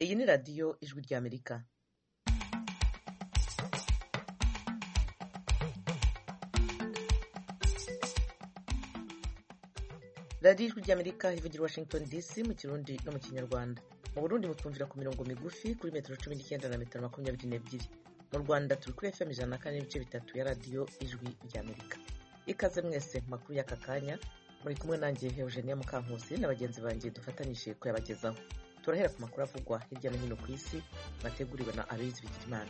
Iyi ni radiyo ijwi ry'Amerika. radiyo ijwi ry'Amerika ivugira i Washington DC mu Kirundi no mu Kinyarwanda. Mu Burundi mutwumvira ku mirongo migufi kuri metero 19 na metero 22. Mu Rwanda turi kuri FM 104.3 ya radiyo ijwi ry'Amerika. Ikaze mwese mu makuru y'aka kanya, muri kumwe nanjye Eugenia Mukankusi na bagenzi banjye dufatanyije kuyabagezaho. Turahera ku makuru avugwa hirya no hino ku isi bateguriwe na Aloyizi Bigirimana.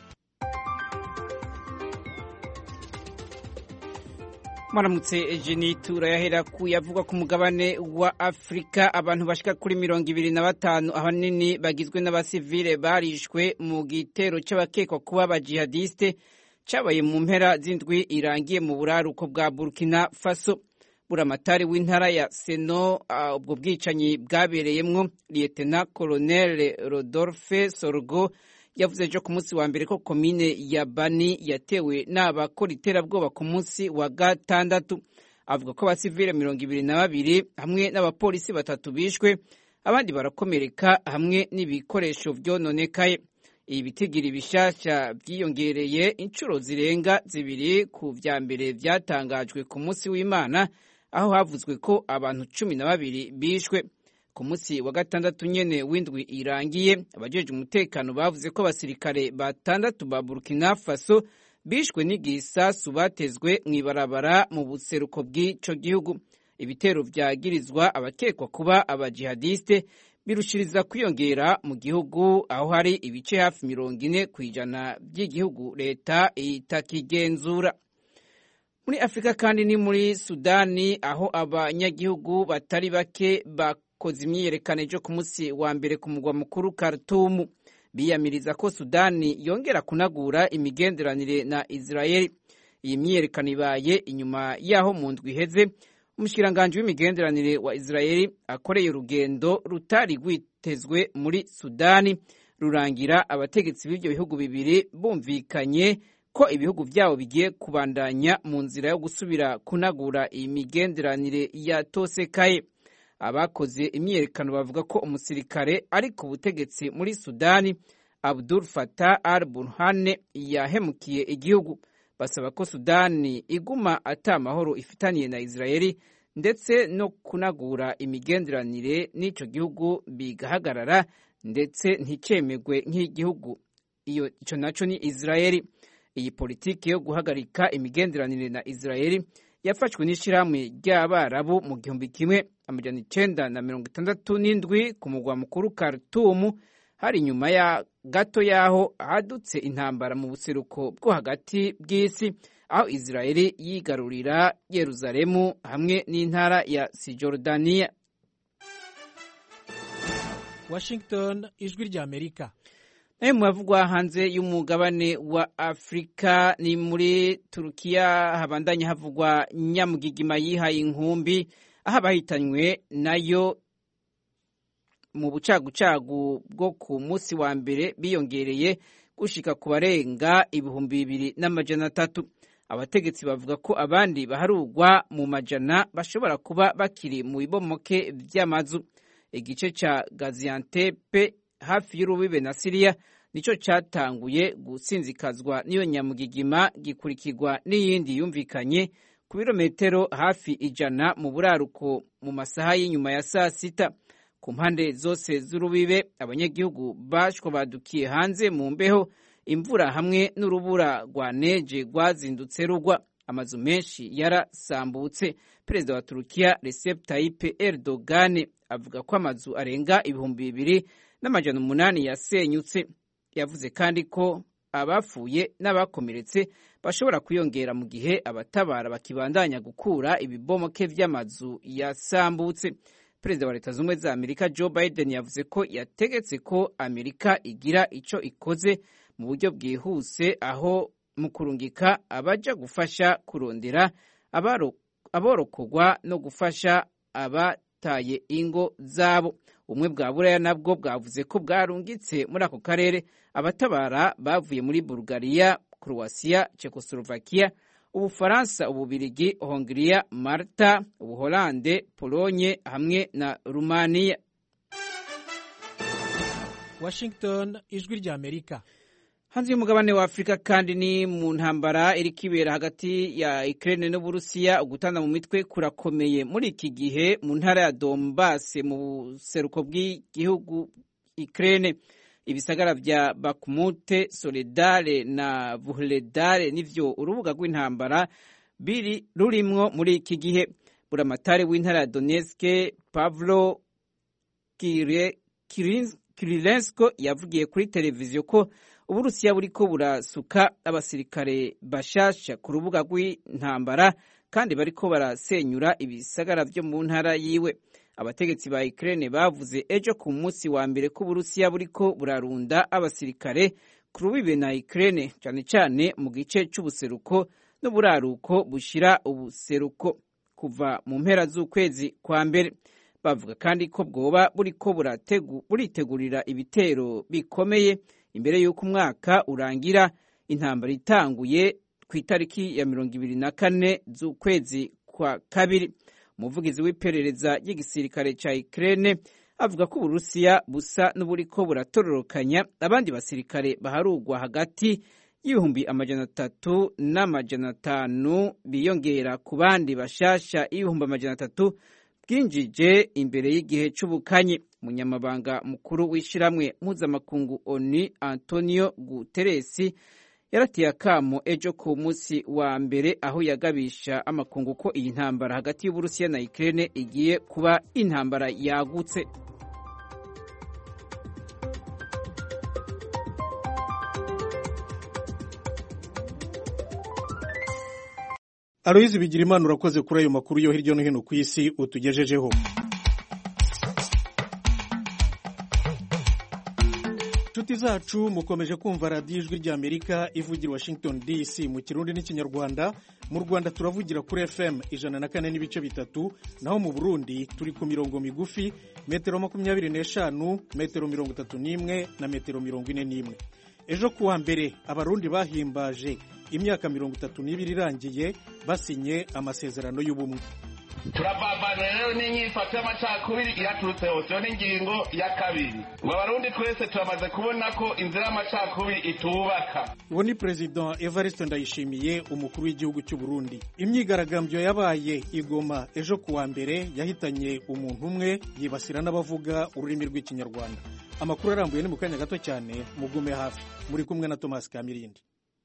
Maramutse Eugenie, turayahera kuyavugwa ku mugabane wa Afrika. Abantu bashika kuri 25 ahanini bagizwe n'abasivile barishwe mu gitero c'abakekwa kuba abajihadiste cabaye mu mpera z'indwi irangiye mu buraruko bwa Burkina Faso. Buramatari w'intara ya Seno ubwo bwicanyi bwabereyemwo Lieutenant Colonel Rodolphe Sorgo yavuze ejo ku munsi wa mbere ko komine ya Bani yatewe n'abakora iterabwoba ku munsi wa gatandatu. Avuga ko abasivile 22 hamwe n'abapolisi 3 bishwe, abandi barakomereka hamwe n'ibikoresho vyononekaye. Ibi bitigiri bishasha byiyongereye incuro zirenga 2 ku vya mbere vyatangajwe ku munsi w'Imana, aho havuzwe ko abantu 12 bishwe. Ku munsi wa gatandatu nyene w'indwi irangiye, abajeje umutekano bavuze ko abasirikare 6 ba Burkina Faso bishwe n'igisasu batezwe mw'ibarabara mu buseruko bw'ico gihugu. Ibitero vyagirizwa abakekwa kuba abajihadiste birushiriza kwiyongera mu gihugu, aho hari ibice hafi 40% by'igihugu leta itakigenzura. Muri Afrika kandi ni muri Sudani, aho abanyagihugu batari bake bakoze imyiyerekano ejo ku munsi wa mbere ku mugwa mukuru Khartoum, biyamiriza ko Sudani yongera kunagura imigenderanire na Israeli. Iyi myiyerekano ibaye inyuma yaho mu ndwi iheze umushikiranganji w'imigenderanire wa Israeli akoreye urugendo rutari rwitezwe muri Sudani, rurangira abategetsi b'ivyo bihugu bibiri bumvikanye ko ibihugu vyabo bigiye kubandanya mu nzira yo gusubira kunagura imigenderanire yatosekaye. Abakoze imyiyerekano bavuga ko umusirikare ari ku butegetsi muri Sudani, Abdul Fattah al-Burhan, yahemukiye igihugu. Basaba ko Sudani iguma ata mahoro ifitaniye na Israeli ndetse no kunagura imigenderanire n'ico gihugu bigahagarara ndetse nticemegwe nk'igihugu ico naco ni Israeli. Iyi politiki yo guhagarika imigenderanire na Israeli yafashwe n'ishirahamwe ry'Abarabu mu 1967 ku mugwa mukuru Khartoum, hari nyuma ya gato yaho hadutse intambara mu buseruko bwo hagati bw'isi, aho Israeli yigarurira Yerusalemu hamwe n'intara ya Cisjordania. Washington, ijwi ry'Amerika. Mwavugwa hanze y'umugabane wa Afrika, ni muri Turukiya habandanya havugwa nyamugigima yihaye inkumbi, aho abahitanywe nayo mu bucagucagu bwo ku munsi wa mbere biyongereye gushika ku barenga 2,300. Abategetsi bavuga ko abandi baharugwa mu majana bashobora kuba bakiri mu bibomoke vy'amazu. Igice ca Gaziantep hafi y'urubibe na Syria nico catanguye gusinzikazwa n'iyo nyamugigima, gikurikirwa n'iyindi yumvikanye ku birometero hafi 100 mu buraruko mu masaha y'inyuma ya saa 6. Ku mpande zose z'urubibe abanyagihugu bashwa badukiye hanze mu mbeho, imvura hamwe n'urubura rwa neje rwazindutse rugwa. Amazu menshi yarasambutse. Perezida wa Turukiya Recep Tayyip Erdogan avuga ko amazu arenga 2,800 yasenyutse. Yavuze kandi ko abapfuye n'abakomeretse bashobora kwiyongera mu gihe abatabara bakibandanya gukura ibibomoke vy'amazu yasambutse. Perezida wa Leta Zunze za Amerika Joe Biden yavuze ko yategetse ko Amerika igira ico ikoze mu buryo bwihuse, aho mu kurungika abaja gufasha kurondera aborokogwa no gufasha abataye ingo zabo. Ubumwe bwa Buraya nabwo bwavuze ko bwarungitse muri ako karere abatabara bavuye muri Bulgaria, Croatia, Czechoslovakia, Ubufaransa, Ububirigi, Hongria, Malta, Ubuholande, Polonye hamwe na Rumania. Washington, ijwi ry'Amerika. Hanze y'umugabane wa Afrika kandi ni mu ntambara iri kibera hagati ya Ukraine n'Uburusiya, ugutana mu mitwe kurakomeye muri iki gihe mu ntara ya Donbass mu buseruko bw'igihugu Ukraine. Ibisagara vya Bakhmut, Soledar na Vuhledar nivyo urubuga rw'intambara biri rurimwo muri iki gihe. Buramatari w'intara ya Donetsk Pavlo Kirilenko yavugiye kuri televiziyo ko Uburusiya buriko burasuka abasirikare bashasha ku rubuga rw'intambara kandi bariko barasenyura ibisagara vyo mu ntara yiwe. Abategetsi ba Ukraine bavuze ejo ku munsi wa mbere ko Uburusiya buriko burarunda abasirikare ku rubibe na Ukraine, cyane cyane mu gice c'ubuseruko n'uburaruko bushira ubuseruko kuva mu mpera z'ukwezi kwa mbere. Bavuga kandi ko bwoba buriko buritegurira ibitero bikomeye imbere y'uko umwaka urangira, intambara itanguye ku itariki ya 24 z'ukwezi kwa kabiri. Umuvugizi w'iperereza ry'igisirikare ca Ukraine avuga ko Uburusiya busa n'uburiko buratororokanya abandi basirikare baharugwa hagati y'ibihumbi 300 n'amajana biyongera ku bandi bashasha ibihumbi 300 bwinjije imbere y'igihe c'ubukanyi. Umunyamabanga mukuru w'ishiramwe mpuzamakungu ONU Antonio Guterres yaratiye akamo ejo ku munsi wa mbere aho yagabisha amakungu ko iyi ntambara hagati y'Uburusiya na Ukraine igiye kuba intambara yagutse. Aloyizi Bigirimana, urakoze kuri ayo makuru yo hirya no hino ku isi utugejejeho. Nshuti zacu, mukomeje kumva radiyo ijwi ry'Amerika ivugira Washington DC mu Kirundi n'Ikinyarwanda. Mu Rwanda turavugira kuri FM 104.3, naho mu Burundi turi ku mirongo migufi metero 25, metero 31 na metero 41. Ejo kuwa mbere abarundi bahimbaje imyaka 32 irangiye basinye amasezerano y'ubumwe. Turababana rero n'inyifato y'amacakubiri iraturutse hose n'ingingo ya kabiri. Ngo abarundi twese turamaze kubona ko inzira y'amacakubiri itubaka. Uwo ni President Evariste Ndayishimiye, umukuru w'igihugu cy'u Burundi. Imyigaragambyo yabaye Igoma ejo kuwa mbere yahitanye umuntu umwe, yibasira n'abavuga ururimi rw'Ikinyarwanda. Amakuru arambuye ni mu kanya gato cyane, mugume hafi. Muri kumwe na Thomas Kamirindi.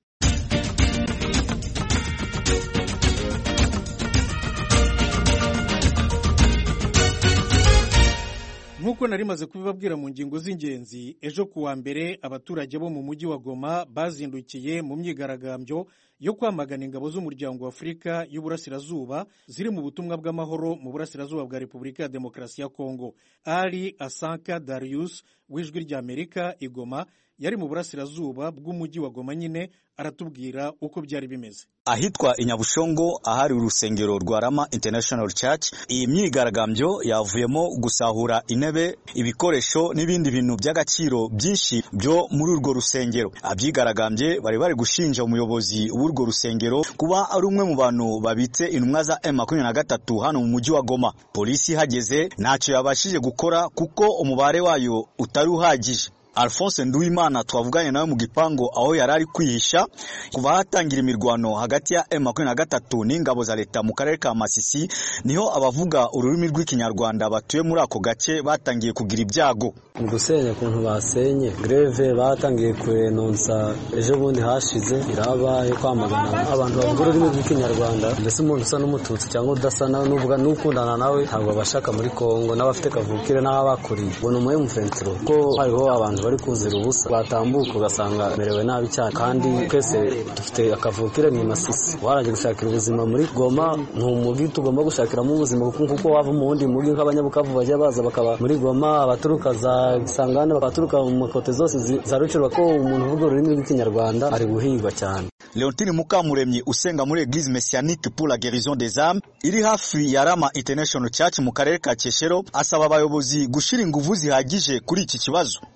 Nkuko narimaze kubibabwira mu ngingo z'ingenzi, ejo kuwa mbere abaturage bo mu mujyi wa Goma bazindukiye mu myigaragambyo yo kwamagana ingabo z'umuryango wa Afurika y'Uburasirazuba ziri mu butumwa bw'amahoro mu burasirazuba bwa Repubulika ya Demokarasi ya Kongo. Ali Asanka Darius w'ijwi ry'Amerika Igoma yari mu burasirazuba bw'umujyi wa Goma nyine, aratubwira uko byari bimeze. Ahitwa Inyabushongo ahari urusengero rwa Rama International Church, iyi myigaragambyo yavuyemo gusahura intebe, ibikoresho n'ibindi bintu by'agaciro byinshi byo muri urwo rusengero. Abyigaragambye bari gushinja umuyobozi w'urwo rusengero kuba ari umwe mu bantu babitse intumwa za M23 hano mu mujyi wa Goma. Polisi hageze ntacyo yabashije gukora kuko umubare wayo utari uhagije. Alphonse Nduwimana twavuganye nawe mu gipango aho yarari kwihisha kuva hatangira imirwano hagati ya M23 n'ingabo za leta mu karere ka Masisi, niho abavuga ururimi rw'Ikinyarwanda batuye muri ako gace batangiye kugira ibyago. Mu gusenya kuntu basenye, greve batangiye kwenonsa ejo bundi hashize iraba yo kwamagana abantu bavuga ururimi rw'Ikinyarwanda. Mbese umuntu usa n'umututsi cyangwa udasa nawe n'uvuga n'ukundana nawe ntabwo bashaka muri Kongo, n'abafite kavukire n'abakuriye ngo ni umuye mufentro ko hariho abantu bari kuzira ubusa batambuka ugasanga merewe nabi cyane, kandi twese dufite akavukire ni Masisi. Waraje gushakira ubuzima muri Goma, ntumugi tugomba gushakiramo ubuzima kuko wava mu wundi mugi nk'abanyabukavu bajya baza bakaba muri Goma, abaturuka za Sangane bakaturuka mu makote zose za Rucuru, ko umuntu uvuga ururimi rw'Ikinyarwanda ari guhigwa cyane. Leontine Mukamuremyi usenga muri Église Messianique pour la guérison des âmes iri hafi ya Rama International Church mu karere ka Keshero, asaba abayobozi gushira ingufu zihagije kuri iki kibazo. Nuko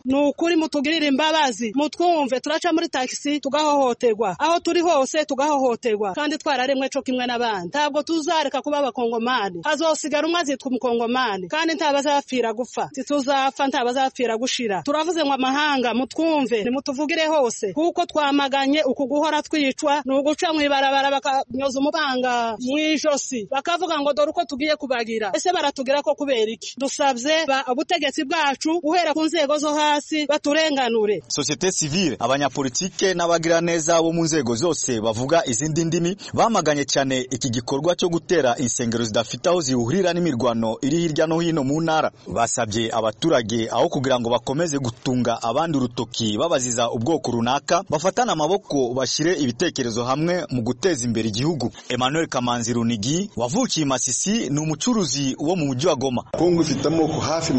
nukuri mutugirire imbabazi mutwumve turaca muri taxi tugahohoterwa aho turi hose tugahohoterwa kandi twararemwe co kimwe n'abandi ntabwo tuzareka kuba abakongomani hazosigara umwe azitwa umukongomani kandi ntabazapfira gupfa tituzapfa ntabazapfira gushira turavuze ngo amahanga mutwumve nimutuvugire hose kuko twamaganye uku guhora twicwa nuguca mwibarabara bakanyoza umupanga mwijosi bakavuga ngo dore uko tugiye kubagira ese baratugira ko kubera iki dusabye ubutegetsi bwacu guhera ku nzego zo hasi baturenganure. Societe civile abanyapolitike n'abagira neza bo mu nzego zose bavuga izindi ndimi bamaganye cyane iki gikorwa cyo gutera insengero zidafite aho zihurira n'imirwano iri hirya no hino mu ntara. Basabye abaturage aho kugira ngo bakomeze gutunga abandi urutoki babaziza ubwoko runaka bafatana amaboko bashyire ibitekerezo hamwe mu guteza imbere igihugu. Emmanuel Kamanzi Runigi wavukiye Masisi ni umucuruzi wo mu mujyi wa Goma. Kongo ifite amoko hafi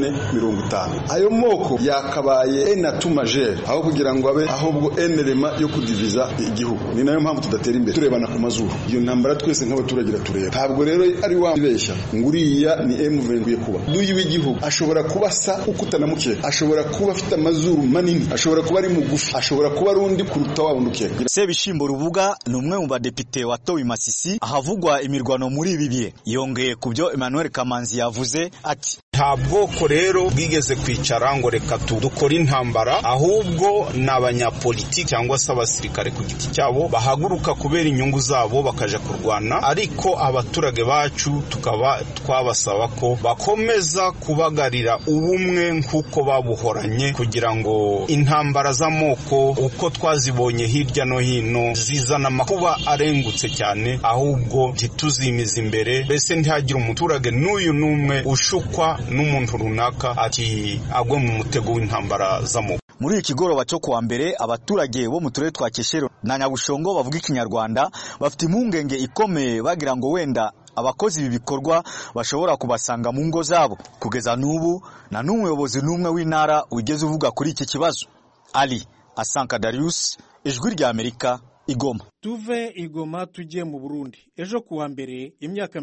450. Ayo moko yakabaye enatu majeur aho kugira ngo abe ahubwo enerema yo kudiviza igihugu. Ni nayo mpamvu tudatera imbere turebana ku mazuru. Iyo ntambara twese nk'abaturage tureba. Ntabwo rero ari wabeshya nguriya ni M23 kuba. Duyi w'igihugu ashobora kubasa ukutanamuke. Ashobora kuba afite amazuru manini. Ashobora kuba ari mugufi. Ashobora kuba rundi kuruta wabunduke. Sebishimbo Rubuga ni umwe mu badepite watowe Masisi ahavugwa imirwano muri ibi bihe. Yongeye kubyo Emmanuel Kamanzi yavuze ati nta bwoko rero bwigeze kwicara ngo reka dukore intambara ahubwo n'abanyapolitiki cyangwa se abasirikare ku giti cyabo bahaguruka kubera inyungu zabo bakaja kurwana ariko abaturage bacu tukaba twabasaba ko bakomeza kubagarira ubumwe nkuko babuhoranye kugira ngo intambara z'amoko uko twazibonye hirya no hino zizana amakuba arengutse cyane ahubwo ntituzimiza imbere bese ntihagire umuturage n'uyu n'umwe ushukwa n'umuntu runaka ati agwe mu mutego w'intambara z'amoko. Muri iki goroba cyo kuwa mbere abaturage bo mu turere twa Keshero na Nyabushongo bavuga ikinyarwanda bafite impungenge ikomeye bagira ngo wenda abakozi ibi bikorwa bashobora kubasanga mu ngo zabo. Kugeza n'ubu na n'umuyobozi n'umwe w'intara ugeze uvuga kuri iki kibazo. Ali Asanka Darius, Ijwi rya Amerika, Igoma. Tuve Igoma tujye mu Burundi. Ejo kuwa mbere imyaka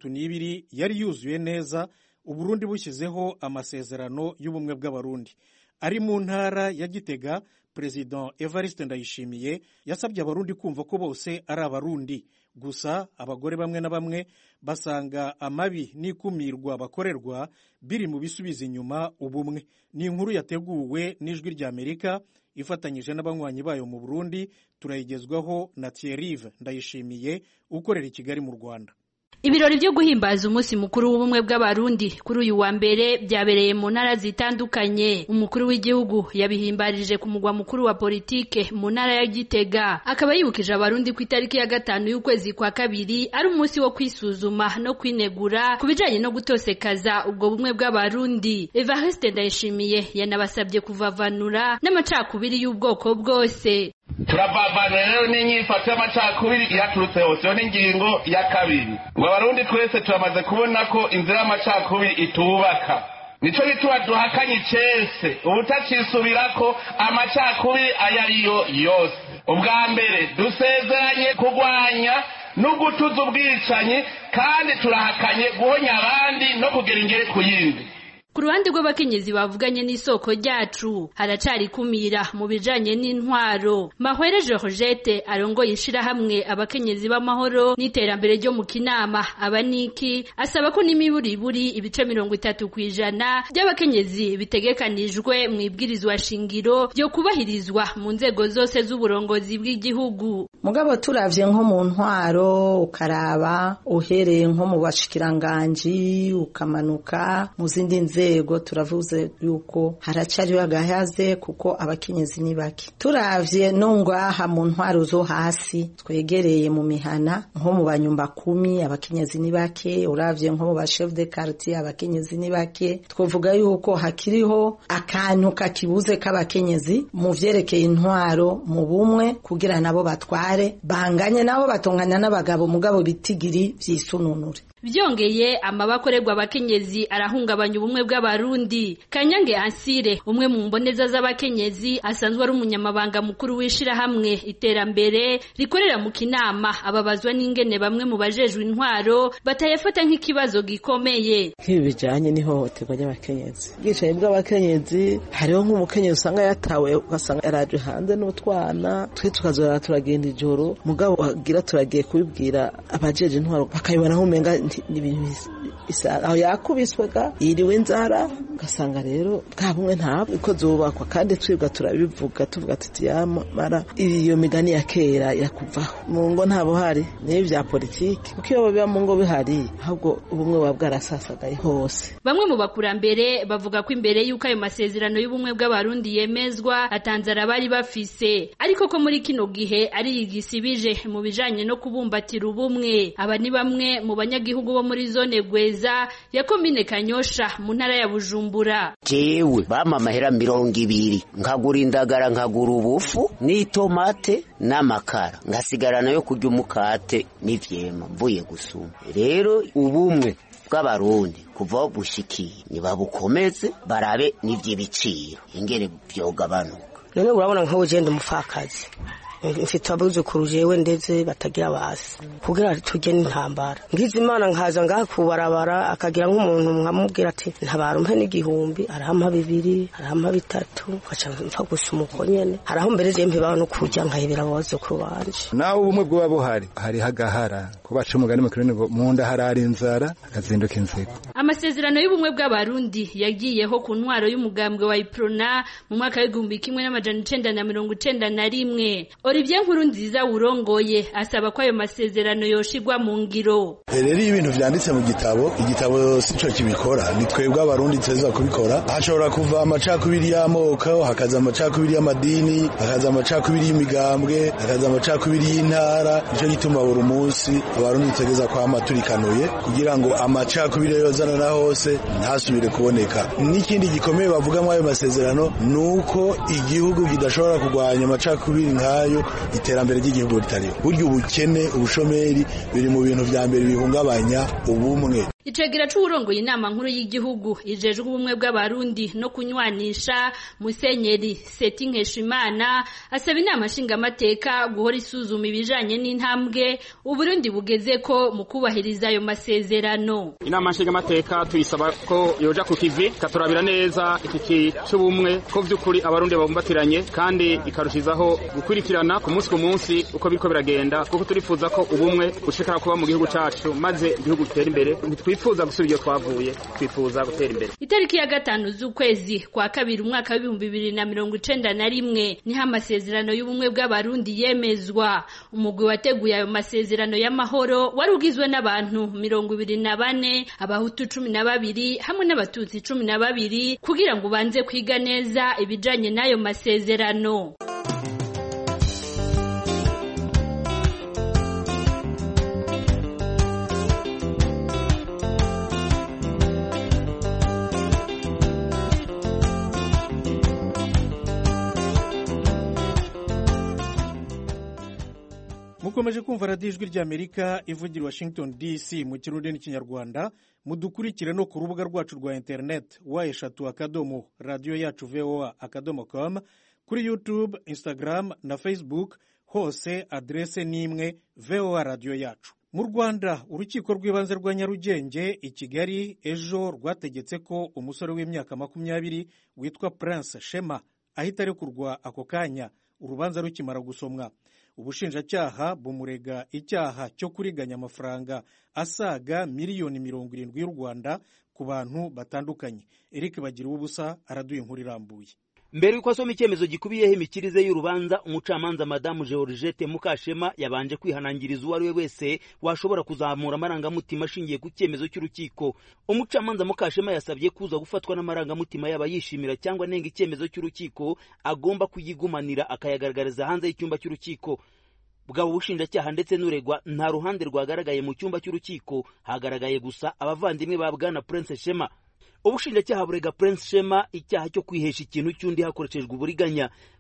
32 yari yuzuye neza Uburundi bushyizeho amasezerano y'ubumwe bw'abarundi. Ari mu ntara ya Gitega, President Evariste Ndayishimiye yasabye abarundi kumva ko bose ari abarundi. Gusa abagore bamwe na bamwe basanga amabi n'ikumirwa bakorerwa biri mu bisubiza inyuma ubumwe. Ni inkuru yateguwe n'Ijwi rya Amerika ifatanyije n'abanywanyi bayo mu Burundi. Turayigezwaho na Thierry Ndayishimiye ukorera i Kigali mu Rwanda. Ibirori byo guhimbaza umunsi mukuru w'ubumwe bw'abarundi kuri uyu wa mbere byabereye mu ntara zitandukanye. Umukuru w'igihugu yabihimbarije ku mugwa mukuru wa politike mu ntara ya Gitega, akaba yibukije abarundi ku itariki ya 5 y'ukwezi kwa kabiri ari umunsi wo kwisuzuma no kwinegura kubijanye no gutosekaza ubwo bumwe bw'abarundi. Evariste Ndayishimiye yanabasabye kuvavanura n'amacakubiri y'ubwoko bwose. Turabavana rero n'inyifato y'amacakubiri yaturutse hose yo n'ingingo ya kabiri ngo abarundi twese turamaze kubona ko inzira y'amacakubiri itubaka nico gituma duhakanye icese ubutacisubirako amacakubiri ayariyo yose. Ubwa mbere dusezeranye kurwanya no gutuza ubwicanyi kandi turahakanye guhonya abandi no kugera ingere ku yindi. Ku ruhande rw'abakenyezi bavuganye n'isoko ryacu haracari kumira mu bijanye n'intwaro. Mahwere Georgette arongoye ishirahamwe abakenyezi b'amahoro n'iterambere ryo mu Kinama abaniki asaba ko n'imiburiburi ibice 30% by'abakenyezi bitegekanijwe mu ibwirizwa shingiro byo kubahirizwa mu nzego zose z'uburongozi bw'igihugu. Mugabo turavye nko mu ntwaro ukaraba uhereye nko mu bashikiranganji ukamanuka mu zindi nzego turavuze yuko haracari agahaze kuko abakenyezi ni bake. Turavye no ngaha mu ntwaro zo hasi twegereye mu mihana nko mu banyumba 10 abakenyezi ni bake. Uravye nko mu ba chef de quartier abakenyezi ni bake. Twovuga yuko hakiriho akantu kakibuze k'abakenyezi mu vyerekeye intwaro mu bumwe kugira nabo batware banganye nabo batonganya n'abagabo mugabo bitigiri vyisununure. Byongeye amabakorerwa abakenyezi arahungabanya ubumwe bw'abarundi. Kanyange Ansire umwe mu mboneza z'abakenyezi asanzwe ari umunyamabanga mukuru w'ishirahamwe iterambere rikorera mu Kinama ababazwa n'ingene bamwe mu bajejwe intwaro batayafata nk'ikibazo gikomeye. Kibijanye n'ihohoterwa ry'abakenyezi. Bwicaye bw'abakenyezi hariho nk'umukenyezi usanga yatawe ugasanga yaraje hanze n'utwana twe tukazora turagenda ijoro mugabo wagira turagiye kubibwira abajeje intwaro bakayibona aho umenga n'ibintu aho yakubiswega yiriwe inzara ugasanga rero bwa bumwe ntabwo uko zubakwa kandi twibwa turabivuga tuvuga tuti yamara iyo migani ya kera irakuvaho mu ngo ntabo hari niyo bya politiki kuko iyo biba mu ngo bihari ahubwo ubumwe buba bwarasasagaye hose. Bamwe mu bakurambere bavuga ko imbere y'uko ayo masezerano y'ubumwe bw'abarundi yemezwa atanzara bari bafise ariko ko muri kino gihe ari igisibije mu bijanye no kubumbatira ubumwe. Aba ni bamwe mu banyagihugu bo muri zone Gweza ya komine Kanyosha mu ntara ya Bujumbura. Jewe bama amahera 200 nkagura indagara nkagura ubufu n'itomate n'amakara ngasigarana yo kurya umukate n'ivyema mvuye gusuma. Rero ubumwe bw'abarundi kuva bushikiye nibabukomeze barabe n'ivy'ibiciro ingene byogabanuka. None urabona nkaho ugenda umufakazi mfite abuzukuru jewe ndetse batagira basi kugira tujye n'intambara ngize Imana nkaza ngakubarabara akagira nk'umuntu nkamubwira ati ntabara umpe n'igihumbi arahampa 2 arahampa 3 kwaca mfa gusuma uko nyene araho mbere je mpe no kujya nkahebera abazukuru banje. Nawe ubumwe bwo buhari hari hagahara kubaca umugani mu kirene ngo munda harari inzara akazinduka inzego. Amasezerano y'ubumwe bw'abarundi yagiyeho ku ntwaro y'umugambwe wa Iprona mu mwaka w'1991. Olivier Nkurunziza urongoye asaba ko ayo masezerano yoshigwa mu ngiro. Rero ibintu vyanditse mu igitabo sico kibikora ni twebwe abarundi teza kubikora. Hashobora kuva amacakubiri y'amoko hakaza amacakubiri y'amadini hakaza amacakubiri y'imigambwe hakaza amacakubiri y'intara nico gituma buri munsi abarundi tegeza kwa maturikanuye kugira ngo amacakubiri yozana na hose ntasubire kuboneka. N'ikindi gikomeye bavuga mu ayo masezerano nuko igihugu kidashobora kugwanya amacakubiri nkayo iterambere ry'igihugu ritariho. Buryo ubukene ubushomeri biri mu bintu vya mbere bihungabanya ubumwe. Icegera c'uburongoye inama nkuru y'igihugu ijejwe ubumwe bw'abarundi no kunywanisha Musenyeri Seti Nkeshimana asaba inama nshingamateka guhora isuzuma ibijanye n'intambwe Uburundi bugeze ko mu kubahiriza ayo masezerano. Inama nshingamateka tuyisaba ko yoja ku kivi katurabira neza iki cy'ubumwe ko vy'ukuri abarundi babumbatiranye kandi ikarushizaho gukurikirana ku munsi uko biriko biragenda kuko turifuza ko ubumwe bushikara kuba mu gihugu cacu maze igihugu gitera imbere. Twifuza gusubira twavuye twifuza gutera imbere. Itariki ya 5 z'ukwezi kwa kabiri umwaka wa 2091 niho amasezerano y'ubumwe bw'abarundi yemezwa. Umugwi wateguye ayo masezerano y'amahoro wari ugizwe n'abantu 24 abahutu 12 hamwe n'abatutsi 12 kugira ngo banze kwiga neza ibijanye n'ayo masezerano. Mukomeje kumva radiyo ijwi ry'Amerika ivugira Washington DC mu Kirundi n'Ikinyarwanda. Mudukurikire no ku rubuga rwacu rwa internet wa@radioyacu.voa.com, kuri YouTube, Instagram na Facebook, hose adrese nimwe VOA Radio Yacu. Mu Rwanda urukiko rw'ibanze rwa Nyarugenge i Kigali ejo rwategetse ko umusore w'imyaka 20 witwa Prince Shema ahita arekurwa ako kanya urubanza rukimara gusomwa. Ubushinjacyaha bumurega icyaha cyo kuriganya amafaranga asaga miliyoni 70 y'u Rwanda ku bantu batandukanye. Eric Bagira ubusa araduye inkuru irambuye. Mbere yuko asoma icyemezo gikubiyeho imikirize y'urubanza, umucamanza Madamu Georgette Mukashema yabanje kwihanangiriza uwo ari we wese washobora kuzamura amarangamutima ashingiye ku cyemezo cy'urukiko. Umucamanza Mukashema yasabye kuza gufatwa n'amarangamutima yaba yishimira cyangwa nenga icyemezo cy'urukiko agomba kuyigumanira akayagaragariza hanze y'icyumba cy'urukiko. Bwabo bushinjacyaha ndetse n'uregwa nta ruhande rwagaragaye mu cyumba cy'urukiko, hagaragaye gusa abavandimwe ba Bwana Prince Shema. Ubushinjacyaha burega Prince Shema icyaha cyo kwihesha ikintu cy'undi hakoreshejwe uburiganya.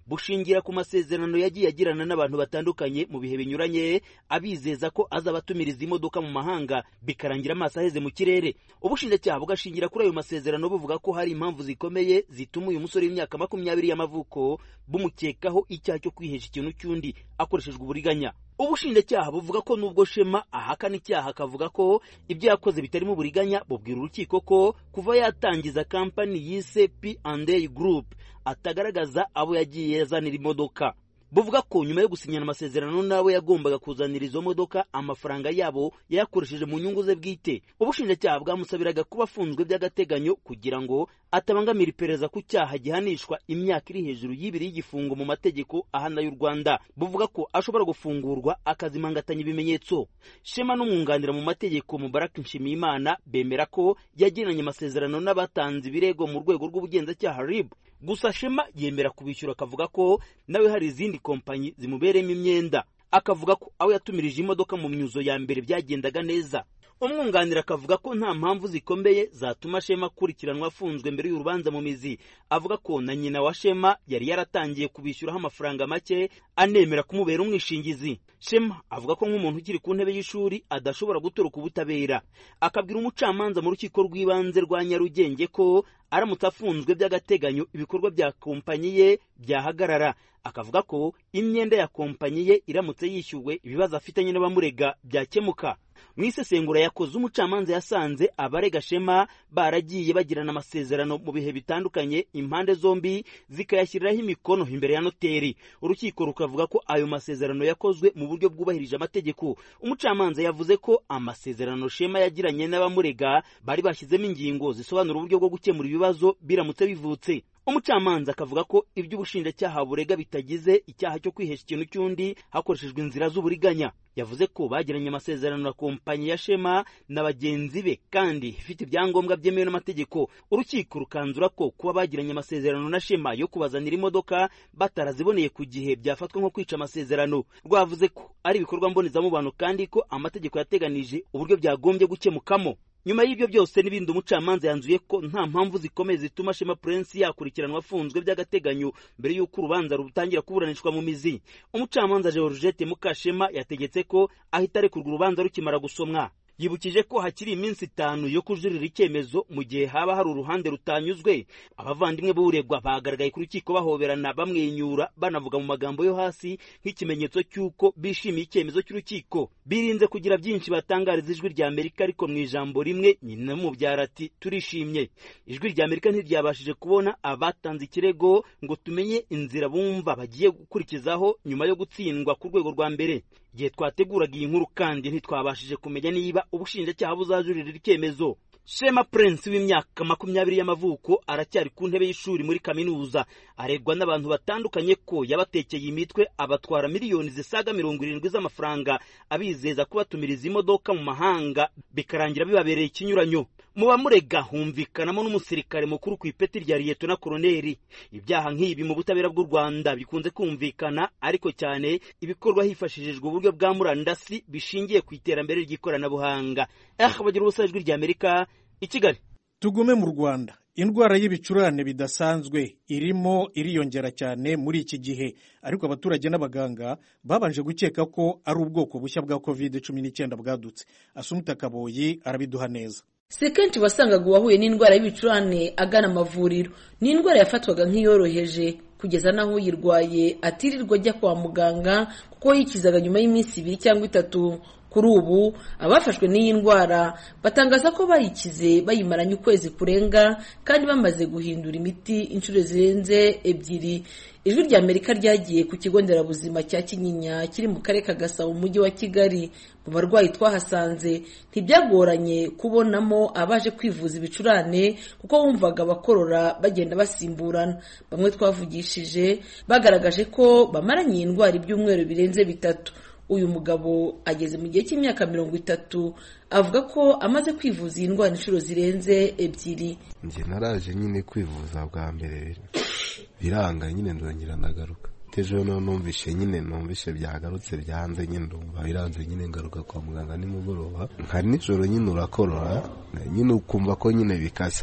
bushingira ku masezerano yagiye agirana n'abantu batandukanye mu bihe binyuranye, abizeza ko azabatumiriza imodoka mu mahanga bikarangira amaso aheze mu kirere. Ubushinjacyaha bugashingira kuri ayo masezerano buvuga ko hari impamvu zikomeye zituma uyu musore w'imyaka 20 y'amavuko bumukekaho icyaha cyo kwihesha ikintu cy'undi akoreshejwe uburiganya. Ubushinjacyaha buvuga ko nubwo Shema ahakana icyaha akavuga ko ibyo yakoze bitarimo uburiganya, bubwira urukiko ko kuva yatangiza kampani yise P&A Group atagaragaza abo yagiye yazanira imodoka. Buvuga ko nyuma yo gusinyana amasezerano nawe yagombaga kuzanira izo modoka, amafaranga yabo yayakoresheje mu nyungu ze bwite. Ubushinjacyaha bwamusabiraga kuba afunzwe by'agateganyo kugira ngo atabangamira iperereza ku cyaha gihanishwa imyaka iri hejuru y'ibiri y'igifungo mu mategeko ahana y'u Rwanda. Buvuga ko ashobora gufungurwa akazimangatanya ibimenyetso. Shema n'umwunganira mu mategeko Mubarak Nshimiyimana bemera ko yagiranye amasezerano n'abatanze ibirego mu rwego rw'ubugenzacyaha RIB. Gusa Shema yemera kubishyura, akavuga ko nawe hari izindi kompanyi zimubereyemo imyenda. Akavuga ko aho yatumirije imodoka mu myuzo ya mbere byagendaga neza. Umwunganira akavuga ko nta mpamvu zikomeye zatuma Shema akurikiranwa afunzwe mbere y'urubanza mu mizi. Avuga ko na nyina wa Shema yari yaratangiye kubishyuraho amafaranga make, anemera kumubera umwishingizi. Shema avuga ko nk'umuntu ukiri ku ntebe y'ishuri adashobora gutoroka ubutabera. Akabwira umucamanza mu rukiko rw'ibanze rwa Nyarugenge ko aramutse afunzwe by'agateganyo ibikorwa bya kompanyi ye byahagarara. Akavuga ko imyenda ya kompanyi ye iramutse yishyuwe ibibazo afitanye n'abamurega byakemuka. Mu isesengura yakoze umucamanza yasanze abarega Shema baragiye bagirana amasezerano mu bihe bitandukanye, impande zombi zikayashyiriraho imikono imbere ya noteri. Urukiko rukavuga ko ayo masezerano yakozwe mu buryo bwubahirije amategeko. Umucamanza yavuze ko amasezerano Shema yagiranye n'abamurega bari bashyizemo ingingo zisobanura uburyo bwo gukemura ibibazo biramutse bivutse. Umucamanza akavuga ko ibyo ubushinjacyaha burega bitagize icyaha cyo kwihesha ikintu cy'undi hakoreshejwe inzira z'uburiganya. Yavuze ko bagiranye amasezerano na kompanyi ya Shema na bagenzi be kandi ifite ibyangombwa byemewe n'amategeko. Urukiko rukanzura ko kuba bagiranye amasezerano na Shema yo kubazanira imodoka bataraziboneye ku gihe byafatwa nko kwica amasezerano. Rwavuze ko ari ibikorwa mbonezamubano kandi ko amategeko yateganije uburyo byagombye gukemukamo. Nyuma y'ibyo byose n'ibindi, umucamanza yanzuye ko nta mpamvu zikomeye zituma Shema Prince yakurikiranwa afunzwe by'agateganyo mbere y'uko urubanza rutangira kuburanishwa mu mizi. Umucamanza Georgette Mukashema yategetse ko ahita arekurwa urubanza rukimara gusomwa. Yibukije ko hakiri iminsi 5 yo kujurira icyemezo mu gihe haba hari uruhande rutanyuzwe. Abavandimwe b'uregwa bagaragaye ku rukiko bahoberana, bamwenyura, banavuga mu magambo yo hasi nk'ikimenyetso cy'uko bishimiye icyemezo cy'urukiko. Birinze kugira byinshi batangariza Ijwi rya Amerika, ariko mu ijambo rimwe nyina mubyara ati turishimye. Ijwi rya Amerika ntiryabashije kubona abatanze ikirego ngo tumenye inzira bumva bagiye gukurikizaho nyuma yo gutsindwa ku rwego rwa mbere. Igihe twateguraga iyi nkuru kandi ntitwabashije kumenya niba ubushinjacyaha buzajurira icyemezo. Shema Prince w'imyaka 20 y'amavuko aracyari ku ntebe y'ishuri muri kaminuza. Aregwa n'abantu batandukanye ko yabatekeye imitwe abatwara miliyoni zisaga 70 z'amafaranga, abizeza kubatumiriza imodoka mu mahanga bikarangira bibabereye ikinyuranyo. Mu bamurega humvikanamo n'umusirikare mukuru ku ipeti rya Liyetona Koloneli. Ibyaha nk'ibi mu butabera bw'u Rwanda bikunze kumvikana, ariko cyane ibikorwa hifashishijwe uburyo bwa murandasi bishingiye ku iterambere ry'ikoranabuhanga. Bagira ubusa Ijwi rya Amerika i Kigali. Tugume mu Rwanda. Indwara y'ibicurane bidasanzwe irimo iriyongera cyane muri iki gihe, ariko abaturage n'abaganga babanje gukeka ko ari ubwoko bushya bwa COVID-19 bwadutse. Asumta Kaboyi arabiduha neza. Si kenshi wasangaga uwahuye n'indwara y'ibicurane agana amavuriro. Ni indwara yafatwaga nk'iyoroheje kugeza naho uyirwaye atirirwa ajya kwa muganga kuko yikizaga nyuma y'iminsi 2 cyangwa 3. Kuri ubu abafashwe n'iyi ndwara batangaza ko bayikize bayimaranye ukwezi kurenga kandi bamaze guhindura imiti inshuro zirenze 2. Ijwi rya Amerika ryagiye ku kigo nderabuzima cya Kinyinya kiri mu karere ka Gasabo mu mujyi wa Kigali. Mu barwayi twahasanze ntibyagoranye kubonamo abaje kwivuza ibicurane kuko bumvaga bakorora bagenda basimburana. Bamwe twavugishije bagaragaje ko bamaranye indwara ibyumweru birenze 3. Uyu mugabo ageze mu gihe cy'imyaka 30, avuga ko amaze kwivuza iyi ndwara inshuro zirenze 2. Nje naraje nyine kwivuza bwa mbere biranga, nyine ndongera ndagaruka. Tejo numvishe byagarutse byanze, nyine ndumva biranze, nyine ngaruka kwa muganga nimugoroba. Hari nijoro nyine urakorora, nyine ukumva ko nyine bikaza.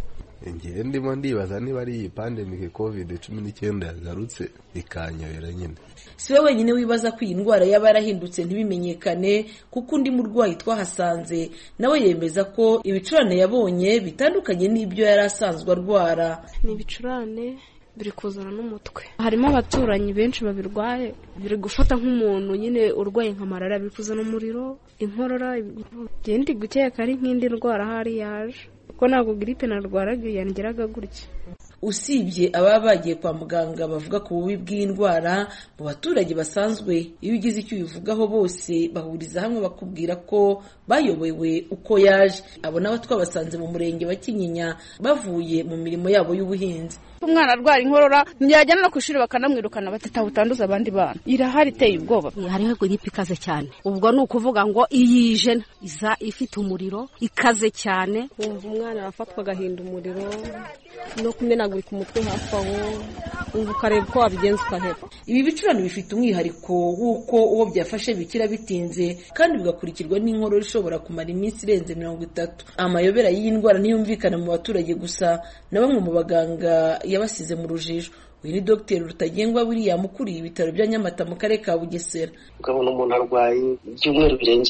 ngiye ndimo ndibaza niba ari iyi pandemic COVID-19 yagarutse ikanyobera nyine. Si we wenyine wibaza ko iyi ndwara yaba yarahindutse ntibimenyekane, kuko undi murwayi twahasanze nawe yemeza ko ibicurane yabonye bitandukanye n'ibyo yari asanzwe arwara. Ni ibicurane biri kuzana n'umutwe. Harimo abaturanyi benshi babirwaye, biri gufata nk'umuntu nyine urwaye nka malariya, biri kuzana umuriro, inkorora. Ndi gukeka ari nk'indi ndwara hari yaje, kuko ntabwo gripe narwaraga yangeraga gutya. Usibye ababa bagiye kwa muganga bavuga ku bubi bw'indwara, mu baturage basanzwe iyo ugize icyo ubivugaho bose bahuriza hamwe bakubwira ko bayobewe uko yaje. Abo nabo twabasanze mu murenge wa Kinyinya bavuye mu mirimo yabo y'ubuhinzi. Umwana arwara inkorora ntiyajyana no kwishuri bakanamwirukana batataha utanduza abandi bana. Irahari iteye ubwoba. Hariho gripe ikaze cyane. Ubwo ni ukuvuga ngo iyije iza ifite umuriro ikaze cyane. Wumva umwana arafatwa agahinda umuriro no kumenagurika umutwe hafi aho, ukareba ko wabigenza ukaheba. Ibi bicurane bifite umwihariko w'uko uwo byafashe bikira bitinze kandi bigakurikirwa n'inkorora ishobora kumara iminsi irenze 30. Amayobera y'iyi ndwara ntiyumvikana mu baturage gusa, na bamwe mu baganga yabasize mu rujijo. Uyu ni Dr Rutagengwa William ukuriye ibitaro bya Nyamata mu karere ka Bugesera. Ukabona umuntu arwaye ibyumweru birenze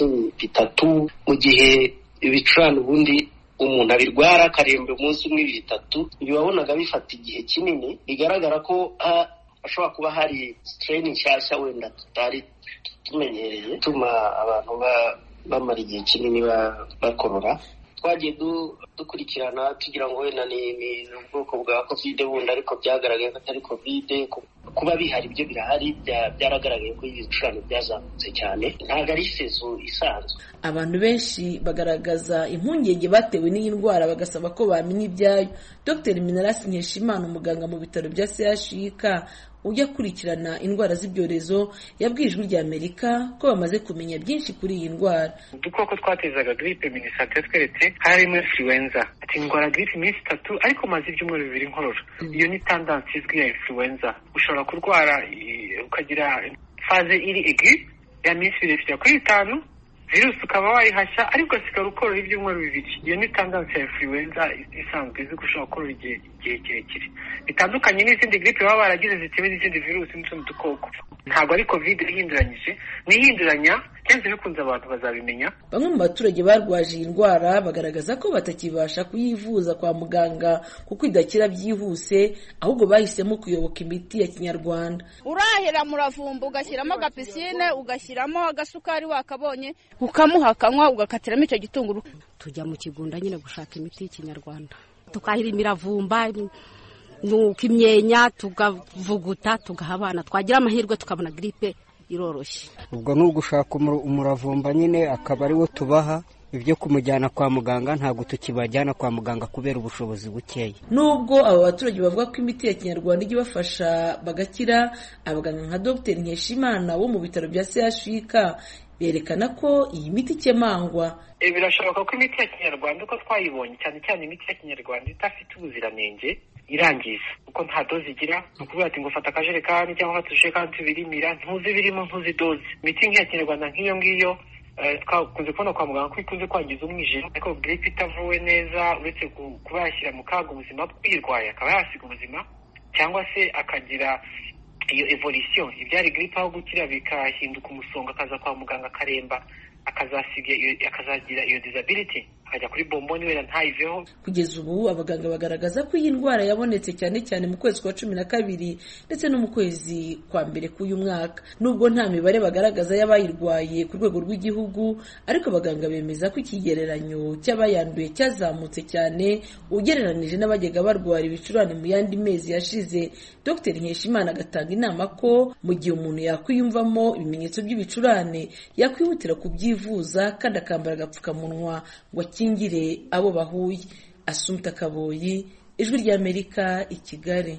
3 mu gihe ibicurane ubundi umuntu abirwara akaremba umunsi umwe 2-3. Ibyo wabonaga bifata igihe kinini, bigaragara ko ashobora kuba hari strain nshyashya wenda tutari tumenyereye tuma abantu bamara igihe kinini bakorora. Twagiye dukurikirana tugira ngo wenda ni ubwoko bwa covid bundi, ariko byagaragaye ko atari covid. Kuba bihari byo birahari, byaragaragaye ko ibicurane byazamutse cyane, ntabwo ari sezo isanzwe. Abantu benshi bagaragaza impungenge batewe n'iyi ndwara bagasaba ko bamenya ibyayo. Dr Minarasi Nkeshimana, umuganga mu bitaro bya CHUK ujya kurikirana indwara z'ibyorezo, yabwiye Ijwi ry'Amerika ko bamaze kumenya byinshi kuri iyi ndwara. Udukoko twatezaga gripe minisante tweretse harimo influenza. Ati ndwara gripe iminsi 3 ariko maze ibyumweru 2 inkorora. Iyo ni tendance izwi ya influenza. Ushobora kurwara ukagira faze iri aigu ya minsi 2 kuri 5, virusi ukaba wayihashya ariko ugasigara ukorora ibyumweru 2. Iyo ni tendance ya influenza isanzwe izi gushobora gukorora igihe kirekire, bitandukanye n'izindi gripe baba baragize zitewe n'izindi virusi n'utundi dukoko. Ntabwo ari covid ihinduranyije, nihinduranya kenshi bikunze abantu bazabimenya. Bamwe mu baturage barwaje iyi ndwara bagaragaza ko batakibasha kuyivuza kwa muganga kuko idakira byihuse, ahubwo bahisemo kuyoboka imiti ya Kinyarwanda. Urahera muravumba ugashyiramo agapisine, ugashyiramo agasukari wakabonye, ukamuhakanywa ugakatiramo icyo gitunguru. Tujya mu kigunda nyine gushaka imiti y'Ikinyarwanda, tukahira imiravumba nuko imyenya tugavuguta tugaha abana, twagira amahirwe tukabona gripe iroroshye. Ubwo no gushaka umuravumba nyine akaba ari wo tubaha. Ibyo kumujyana kwa muganga ntabwo tukibajyana kwa muganga kubera ubushobozi bukeya. Nubwo aba baturage bavuga ko imiti ya Kinyarwanda ijya bafasha bagakira, abaganga nka Dr Nkeshimana wo mu bitaro bya CHUK berekana ko iyi miti ikemangwa. Birashoboka ko imiti ya Kinyarwanda uko twayibonye, cyane cyane imiti ya Kinyarwanda idafite ubuziranenge irangiza, kuko nta dozi igira. Nukuvuga ati ngo fata akajerekani cyangwa fata ujerekani tubirimira, ntuzi birimo, ntuzi dozi. Imiti nk'iya Kinyarwanda nk'iyo ngiyo twakunze kubona kwa muganga ko ikunze kwangiza umwijima, ariko gripe itavuwe neza uretse kuba yashyira mu kaga ubuzima bw'uyirwaye akaba yasiga ubuzima, cyangwa se akagira iyo evolution, ibyari gripe aho gukira bikahinduka umusonga, akaza kwa muganga akaremba, akazagira iyo disability, akajya kuri bomboni wenda ntayiveho. Kugeza ubu abaganga bagaragaza ko iyi ndwara yabonetse cyane cyane mu kwezi kwa 12 ndetse no mu kwezi kwa mbere k'uyu mwaka. Nubwo nta mibare bagaragaza y'abayirwaye ku rwego rw'igihugu, ariko abaganga bemeza ko ikigereranyo cy'abayanduye cyazamutse cyane ugereranije n'abajyaga barwara ibicurane mu yandi mezi yashize. Dr Nkeshimana agatanga inama ko mu gihe umuntu yakwiyumvamo ibimenyetso by'ibicurane yakwihutira kubyivuza kandi akambara agapfukamunwa ngo akingire abo bahuye. Assumpta Kaboyi, Ijwi ry'Amerika, i Kigali.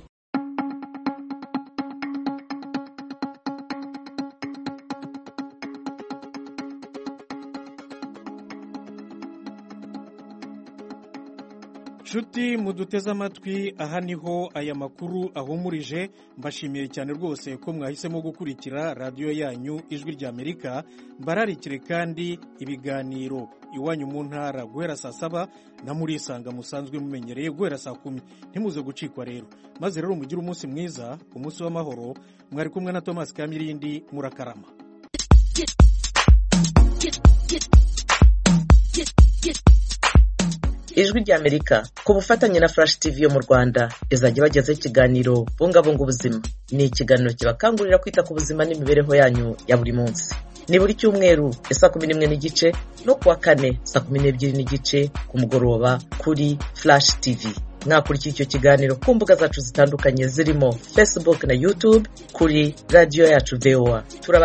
nshuti muduteze amatwi, aha niho aya makuru ahumurije. Mbashimiye cyane rwose ko mwahisemo gukurikira radiyo yanyu Ijwi ry'Amerika. Mbararikire kandi ibiganiro iwanyu mu ntara guhera saa 7 na murisanga musanzwe mumenyereye guhera saa 10. Ntimuze gucikwa rero, maze rero mugire umunsi mwiza, umunsi w'amahoro. Mwari kumwe na Thomas Kamirindi, murakarama. Ijwi ry'Amerika ku bufatanye na Flash TV yo mu Rwanda izajya bagezaho ikiganiro bungabunga ubuzima. Ni ikiganiro kibakangurira kwita ku buzima n'imibereho yanyu ya buri munsi. Ni buri cyumweru saa 11 n'igice no kuwa kane saa 12 n'igice ku mugoroba kuri Flash TV. Mwakurikira icyo kiganiro ku mbuga zacu zitandukanye zirimo Facebook na YouTube kuri Radio Yacu VOA.